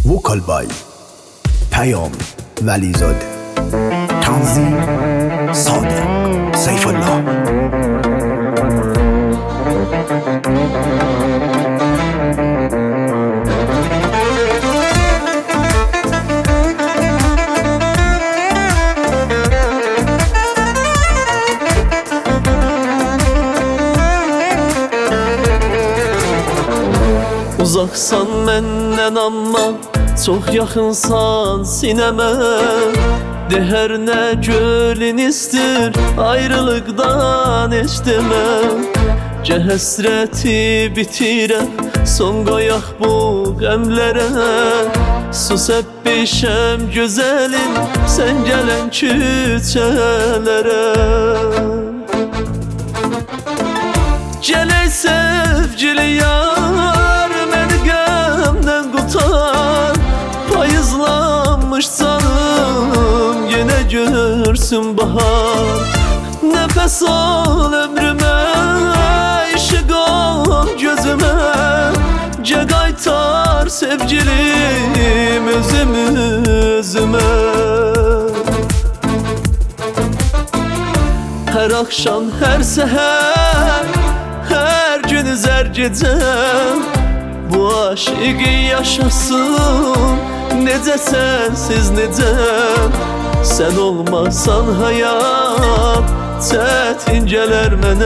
وکال بای پیام ولیزاده، تنظیم صادق سیف الله. Uzaksan məndən amma çox yaxınsan sinəmə. De hər nə gölün istir, ayrılıqdan heç demə. Gə həsrəti bitirəm, son qoyaq bu qəmlərə. Sus əbbişəm gözəlim, sən gələn küçələrə. Gələk sevgili yar, məni qəmdən qutar. Payızlanmış canım, yenə görsün bahar. Nəfəs al ömrümə, işıq ol gözümə. Gə qaytar sevgilim, özüm özümə. Hər axşam, hər səhər, hər günüz, hər gecə bu aşıqı yaşasın. Necə sənsiz necə, sən olmasan həyat çətin gələr mənə.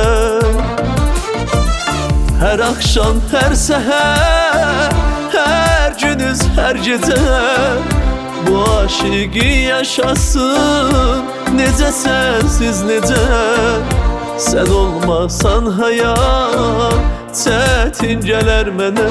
Hər axşam, hər səhər, hər günüz, hər gecə bu aşıqı yaşasın. Necə sənsiz necə, sən olmasan həyat çətin gələr mənə.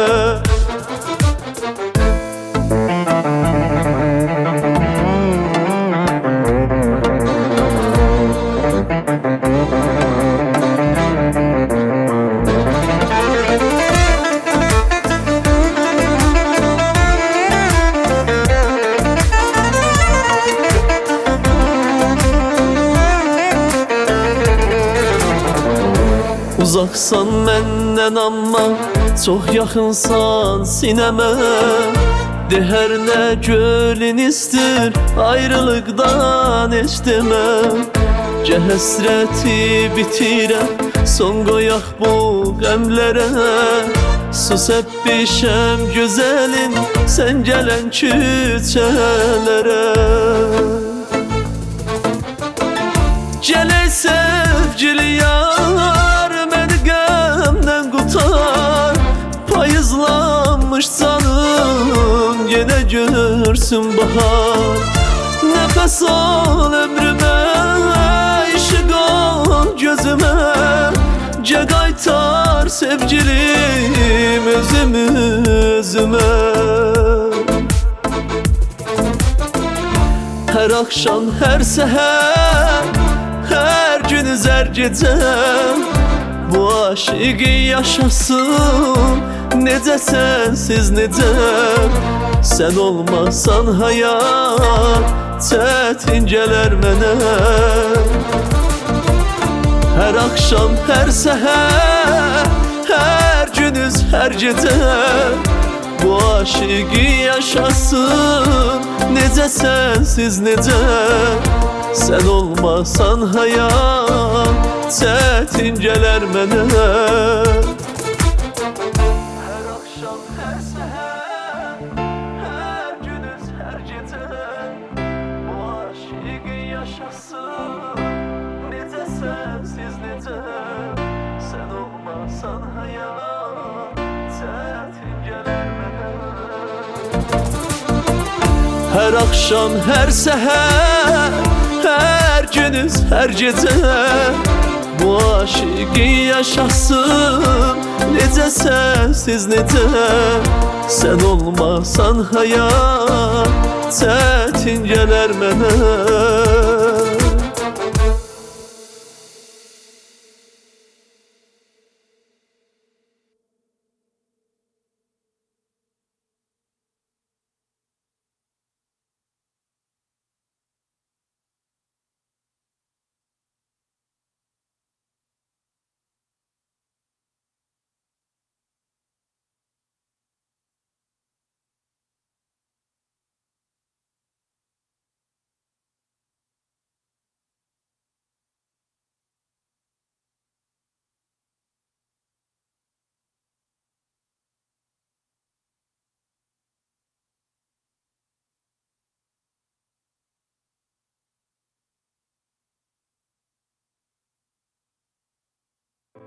Uzaksan məndən amma çox yaxınsan sinəmə. De hər nə gölün istir, ayrılıqdan heç demə. Gə həsrəti bitirəm, son qoyaq bu qəmlərə. Sus əbbişəm gözəlim, sən gələn küçələrə. Gələk sevgili yar, məni qəmdən qutar. Payızlanmış canım, yenə görsün bahar. Nəfəs al ömrümə, işıq ol gözümə. Gə qaytar sevgilim, özüm özümə. Hər axşam, hər səhər, hər günüz, hər gecə bu aşıqı yaşasın. Necə sənsiz necə, sən olmasan həyat çətin gələr mənə. Hər axşam, hər səhər, hər günüz, hər gecə bu aşıqı yaşasın. Necə sənsiz necə, sən olmasan həyat çətin gələr mənə. Hər axşam, hər səhər, hər günüz, hər gecə bu aşıqı yaşasın. Necə sənsiz necə, sən olmasan həyat çətin gələr mənə. Hər axşam, hər səhər, hər günüz, hər gecə bu aşıqı yaşasın. Necə sənsiz necə, sən olmasan həyat çətin gələr mənə.